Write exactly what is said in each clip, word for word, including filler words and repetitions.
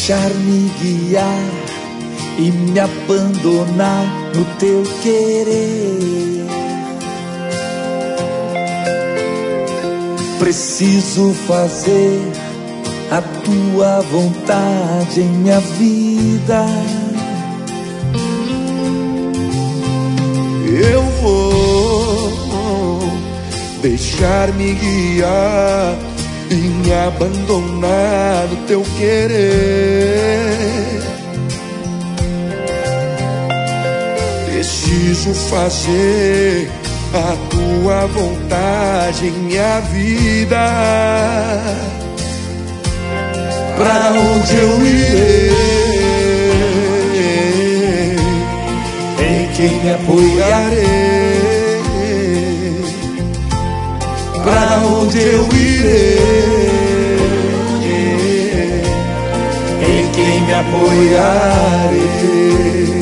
deixar-me guiar e me abandonar no teu querer. Preciso fazer a tua vontade em minha vida. Eu vou deixar-me guiar e me abandonar no teu querer. Preciso fazer a tua vontade em minha vida. Pra onde eu irei, em quem me apoiarei. Pra onde eu irei, em quem me apoiarei.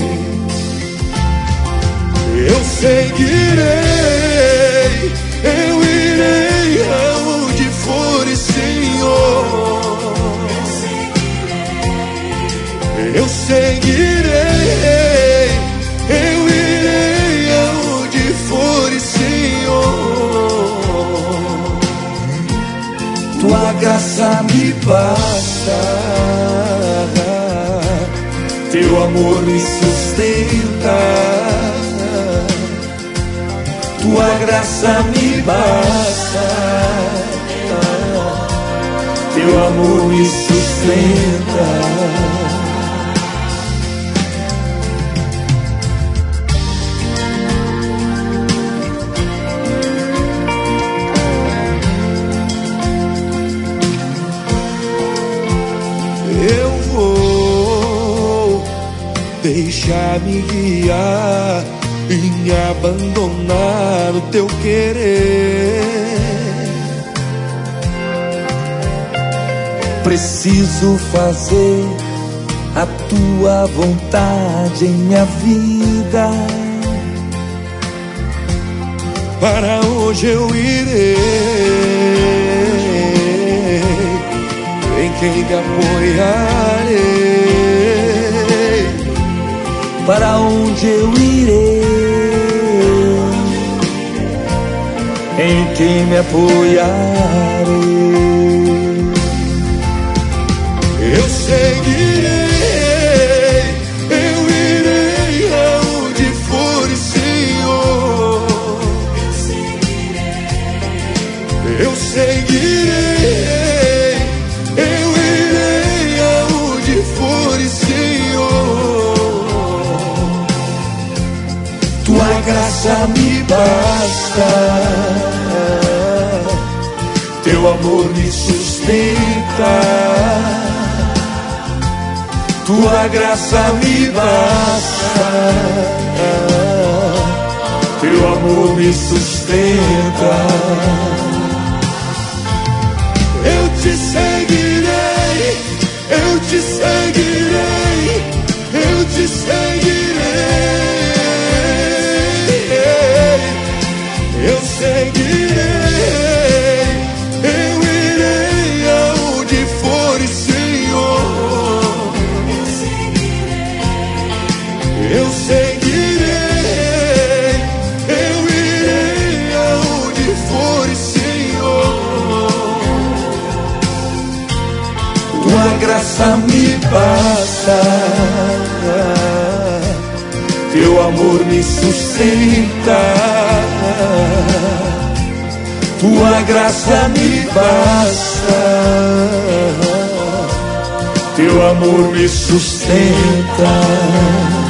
Eu seguirei, eu irei aonde for, Senhor. Eu seguirei, eu irei aonde for, Senhor. Tua graça me basta, teu amor me sustenta. Tua graça me basta, teu amor me sustenta. Eu vou deixar-me guiar e me abandonar no teu querer. Preciso fazer a tua vontade em minha vida. Para onde eu irei, em quem me apoiarei. Para onde eu irei, em quem me apoiarei. Eu seguirei, eu irei aonde for, Senhor. Eu seguirei, eu irei aonde for, Senhor. Tua graça me basta, teu amor me sustenta. Tua graça me basta, teu amor me sustenta. Eu te seguirei, eu te seguirei, eu te seguirei. Eu seguirei, eu irei aonde for, Senhor. Eu seguirei, eu irei aonde for, Senhor. Tua graça me basta, teu amor me sustenta. Tua graça me basta, teu amor me sustenta.